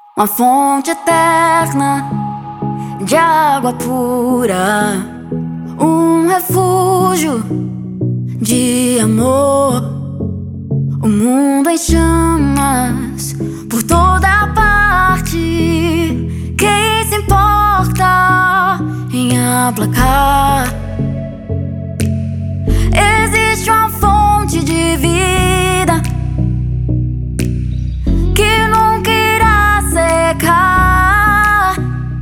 Uma fonte eterna de água pura, um refúgio de amor. O mundo em chamas por toda parte. Quem se importa em aplacar? Existe uma fonte de vida que nunca irá secar.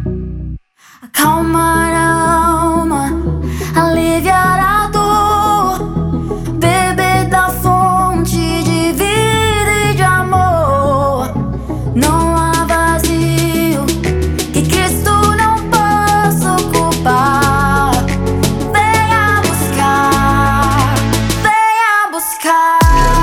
Acalmar a alma, aliviar a dor, beber da fonte de vida e de amor. Não há vazio que Cristo não possa ocupar. Venha buscar, venha buscar.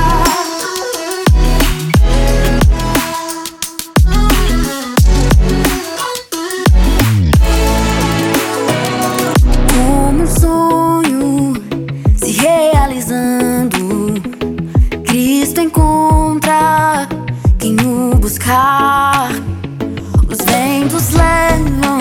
Como um sonho se realizando, Cristo encontra quem o buscar. Os ventos levam